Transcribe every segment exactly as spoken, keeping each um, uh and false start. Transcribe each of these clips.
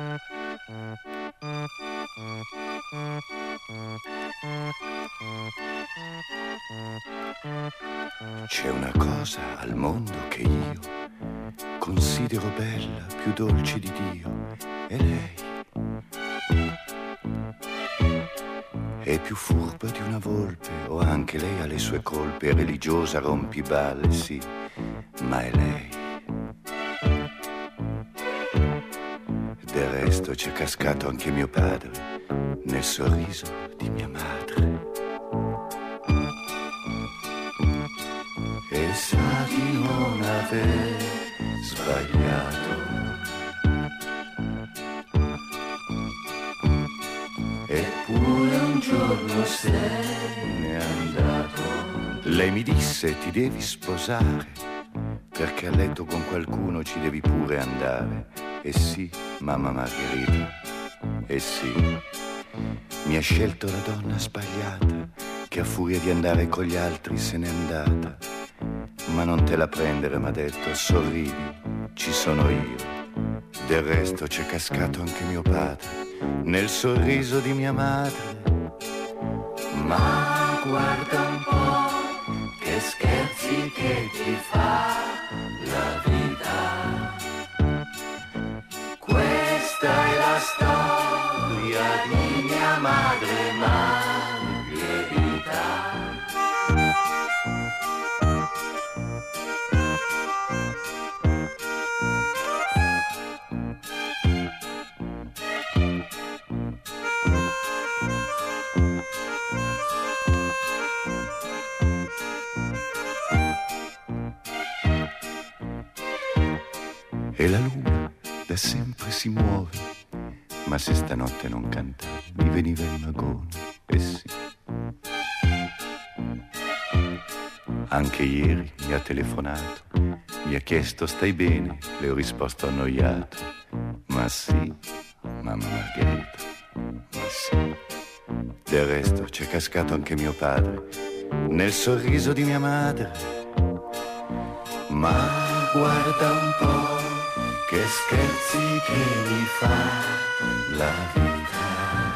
C'è una cosa al mondo che io considero bella, più dolce di Dio, e lei è più furba di una volpe, o anche lei ha le sue colpe, è religiosa, rompiballe, sì, ma è lei. Del resto c'è cascato anche mio padre nel sorriso di mia madre. E sa di non aver sbagliato, eppure un giorno se n'è andato. Lei mi disse: ti devi sposare, perché a letto con qualcuno ci devi pure andare. E sì, mamma Margherita, e sì, mi ha scelto la donna sbagliata, che a furia di andare con gli altri se n'è andata. Ma non te la prendere, m'ha detto, sorridi, ci sono io. Del resto c'è cascato anche mio padre nel sorriso di mia madre. Ma guarda un po' che scherzi che ti fa la vita. Questa è la storia di mia madre Margherita. E la luna da sempre si muove, ma se stanotte non cantavi mi veniva il magone, eh sì. Anche ieri mi ha telefonato, mi ha chiesto stai bene, le ho risposto annoiato. Ma sì, mamma Margherita, ma sì. Del resto c'è cascato anche mio padre nel sorriso di mia madre. Ma guarda un po' che scherzi che mi fa la vita.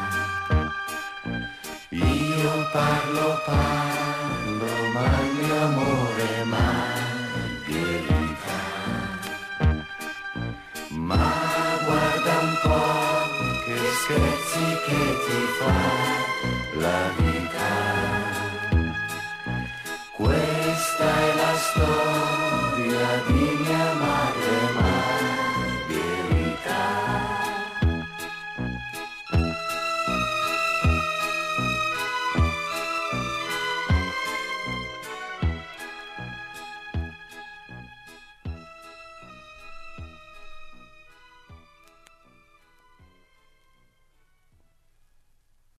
Io parlo, parlo, ma il mio amore Margherita. Ma guarda un po' che scherzi che ti fa la vita. Questa è la storia